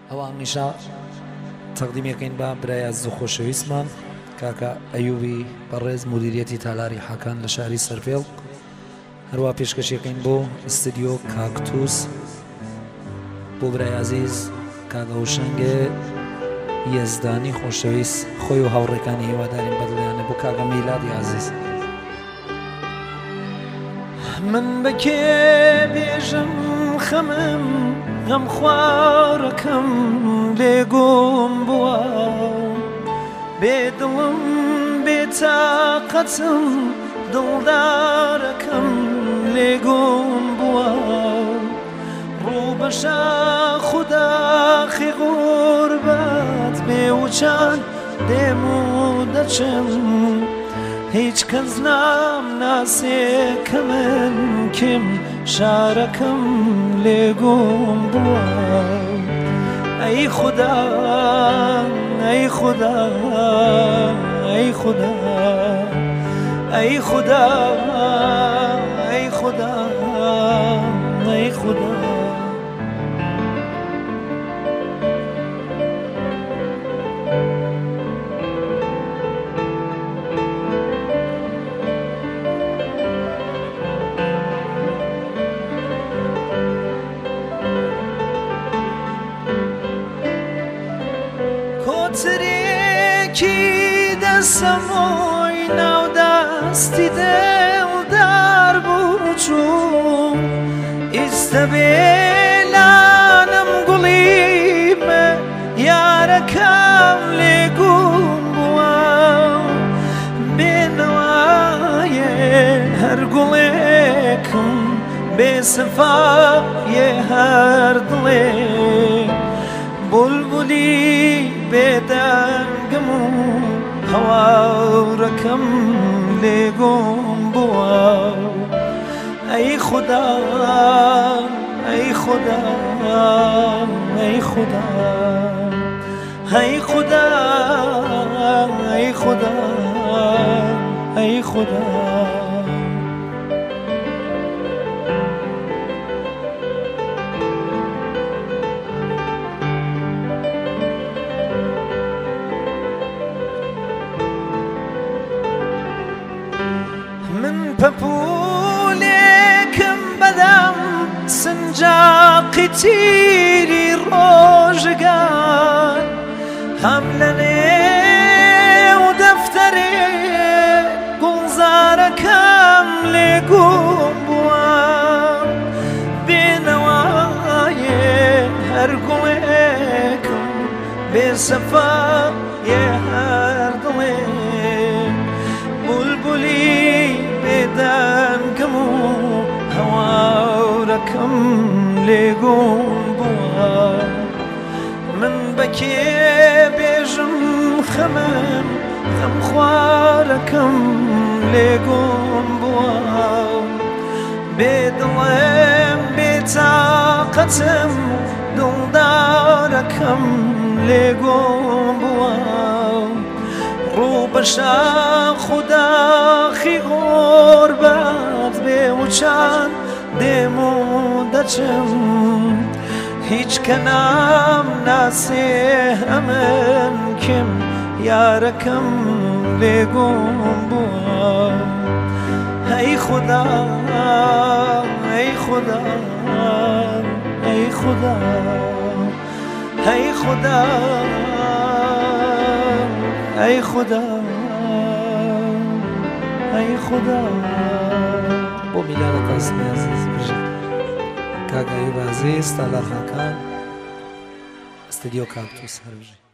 ئەوانیشە تەقدیمەکەین بە برای عەزیز و خۆشەویستمان کاکە ئەیوبی بەڕێز مدیریەتی تالاری حەکان لە شاری سەرفێڵ، هەروە پێشکەشیەکەین بۆ ئستودیۆ کاکتوس بۆ برای عەزیز کاکە هوشەنگێ یەزدانی خۆشەویست، خۆی و هاوڕێکانی هیوادارین بەدڵیانە بۆ کاکە میلادی عەزیز. من بەکێ بێژم خەمم غەم خوارەکەم لێگۆم بووە، بێدڵم بێتاقەتم دڵدارەکەم لێگۆم بووە، ڕوو بە شاخ و داخی غوربەت بێوچان دێم و دەچم، هیچ کەس نامناسێ کە من کێم شارەکەم لێگۆم بووە. ئەی خودا ئەی خودا ئەی خودا ئەی خودا ئەی خودا ئەی خودا کۆترێکی دەسەمۆی ناودەستی دڵدار بوو چوو، ئیستە بێلانم گوڵیمە یارەکەم لێگوم بووە، بێنەوایە هەر گوڵێکم بێسەفایە هەر دڵێ، بولبولی بێدەنگم و هەواڕەکەم لێگۆم بووە. ئەی خودا ئەی خودا ئەی خودا ئەی خودا ئەی خودا ئەی خودا پەپولێکم بەدەم سنجاقی تیری ڕۆژگار، هەم لە نێو دەفتەرێ گوڵزارەکەم لێگوم بووە، بێنەوایە هەر گوڵێکم بێسەفایە هەر دڵێ، بولبولی بێدەنگم و هەواڕەکەم لێگۆم بووە، من بەکێ بێژم خەمم غەم خوارەکەم لێگۆم بووە، بێدڵم بێتاقەتم دڵدارەکەم لێگۆم بووە، ڕوو بە شاخ و داخی غوربەت بێوچان دێم و دەچم، هیچ کە نامناسێ ئەمن کێم یارەکەم لێگۆم بووە. ئەی خودا ئەی خودا ئەی خودا ئەی خودا ئەی خودا ئەی خودا. بۆ میلادە قاسمی عەزیز بژێ کاکە ئەیوب عەزیز تالار حەکان ئستودیۆ کاکتوس هەربژێ.